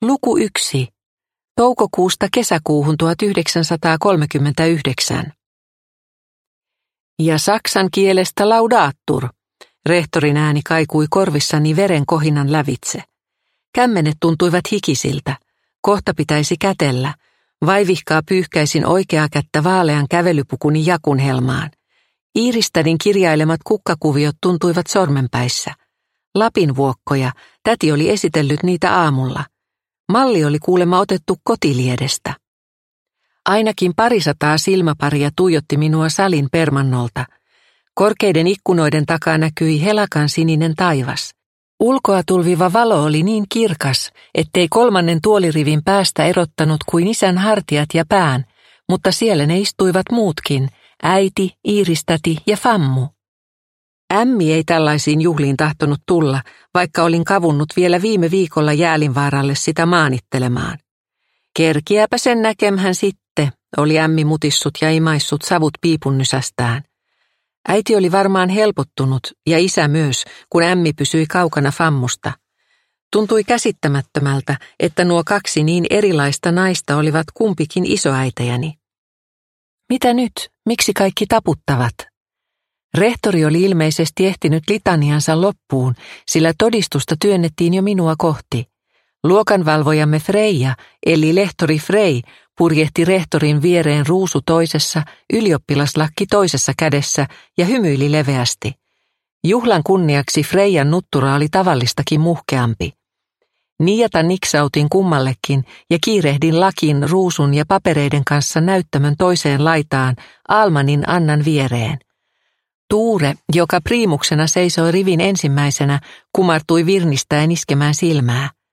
Luku 1. Toukokuusta kesäkuuhun 1939. Ja saksan kielestä laudatur. Rehtorin ääni kaikui korvissani veren kohinan lävitse. Kämmenet tuntuivat hikisiltä. Kohta pitäisi kätellä. Vaivihkaa pyyhkäisin oikeaa kättä vaalean kävelypukuni jakunhelmaan. Iiristädin kirjailemat kukkakuviot tuntuivat sormenpäissä. Lapinvuokkoja, täti oli esitellyt niitä aamulla. Malli oli kuulemma otettu kotiliedestä. Ainakin 200 silmäparia tuijotti minua salin permannolta. Korkeiden ikkunoiden takaa näkyi helakan sininen taivas. Ulkoa tulviva valo oli niin kirkas, ettei kolmannen tuolirivin päästä erottanut kuin isän hartiat ja pään, mutta siellä ne istuivat muutkin, äiti, Iiristäti ja fammu. Ämmi ei tällaisiin juhliin tahtonut tulla, vaikka olin kavunnut vielä viime viikolla Jäälinvaaralle sitä maanittelemaan. Kerkiäpä sen näkemhän sitten, oli ämmi mutissut ja imaissut savut piipunnysästään. Äiti oli varmaan helpottunut ja isä myös, kun ämmi pysyi kaukana fammusta. Tuntui käsittämättömältä, että nuo kaksi niin erilaista naista olivat kumpikin isoäitejäni. Mitä nyt? Miksi kaikki taputtavat? Rehtori oli ilmeisesti ehtinyt litaniansa loppuun, sillä todistusta työnnettiin jo minua kohti. Luokanvalvojamme Freija, eli lehtori Frey, purjehti rehtorin viereen ruusu toisessa, ylioppilaslakki toisessa kädessä ja hymyili leveästi. Juhlan kunniaksi Freijan nuttura oli tavallistakin muhkeampi. Niiata niksautin kummallekin ja kiirehdin lakin, ruusun ja papereiden kanssa näyttämön toiseen laitaan Almanin Annan viereen. Tuure, joka priimuksena seisoi rivin ensimmäisenä, kumartui virnistäen iskemään silmää.